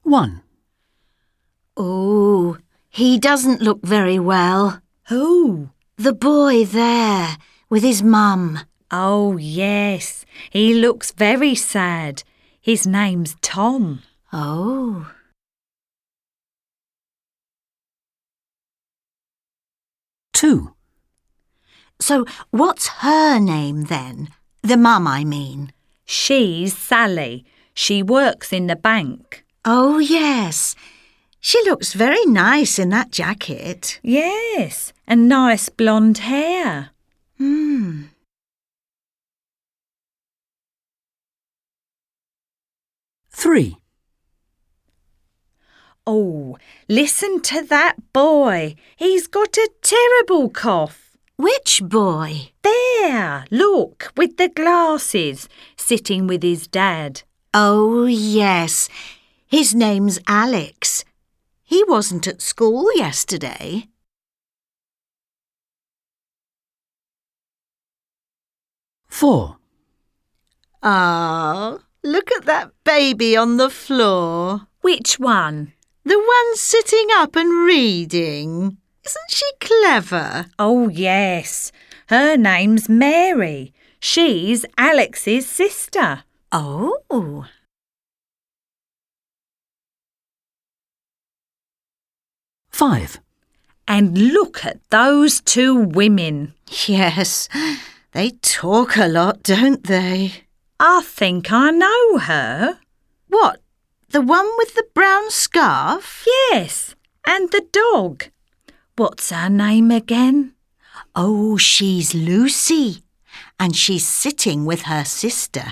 1. Oh, he doesn't look very well. Who? The boy there, with his mum. Oh, yes. He looks very sad. His name's Tom. Oh. 2. So what's her name then? The mum, I mean. She's Sally. She works in the bank. Oh, yes. She looks very nice in that jacket. Yes, and nice blonde hair. 3. Oh, listen to that boy. He's got a terrible cough. Which boy? There, look, with the glasses, sitting with his dad. Oh, yes. His name's Alex. He wasn't at school yesterday. 4. Ah, look at that baby on the floor. Which one? The one sitting up and reading. Isn't she clever? Oh, yes. Her name's Mary. She's Alex's sister. Oh. 5. And look at those two women. Yes, they talk a lot, don't they? I think I know her. What, the one with the brown scarf? Yes, and the dog. What's her name again? Oh, she's Lucy, and she's sitting with her sister.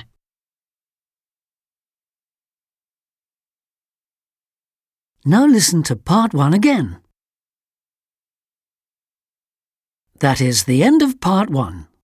Now listen to part 1 again. That is the end of part 1.